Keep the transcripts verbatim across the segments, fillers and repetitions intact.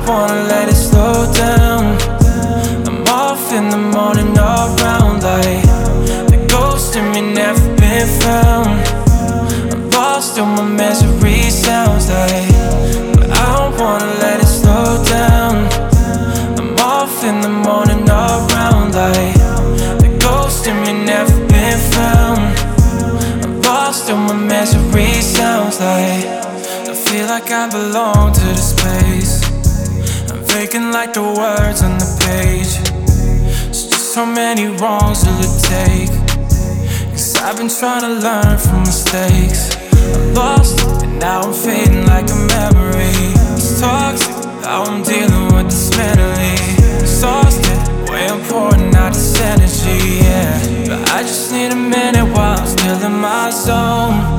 don't wanna let it slow down. I'm off in the morning around like the ghost in me never been found. I'm lost in my misery sounds like, but I don't wanna let it slow down. I'm off in the morning around like the ghost in me never been found. I'm lost in my misery sounds like, I feel like I belong to this place. I'm vacant like the words on the page. It's just how many wrongs will it take? Cause I've been trying to learn from mistakes. I'm lost and now I'm fading like a memory. It's toxic how I'm dealing with this mentally. Exhausted, way I'm pouring out this energy, yeah. But I just need a minute while I'm still in my zone.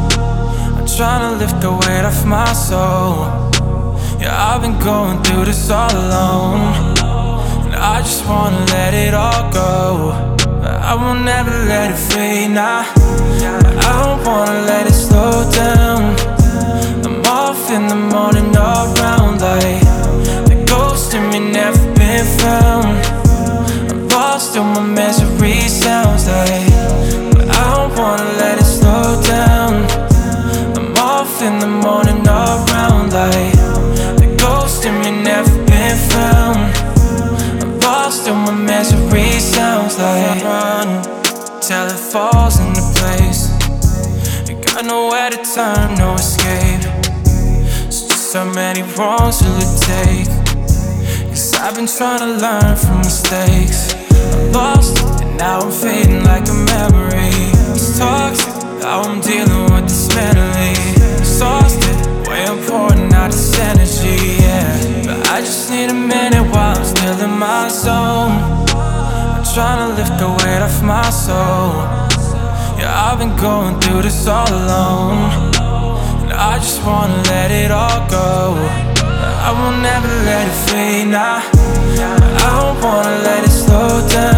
Tryna lift the weight off my soul. Yeah, I've been going through this all alone, and I just wanna let it all go. But I will never let it fade, nah. I don't wanna let it slow down. I'm off in the morning around like the ghost in me never been found. I'm lost in my misery sounds like, but I don't wanna let it slow down. Off in the morning around like the ghost in me never been found. I'm lost in my misery sounds like, run till it falls into place. You got nowhere to turn, no escape. It's just how many wrongs will it take? Cause I've been trying to learn from mistakes. I'm lost and now I'm fading like a memory. It's toxic how I'm dealing with this mentally. Exhausted, way I'm pouring out this energy, yeah. But I just need a minute while I'm still in my zone. I'm tryna lift the weight off my soul. Yeah, I've been going through this all alone, and I just wanna let it all go. I will never let it fade, nah. I don't wanna let it slow down.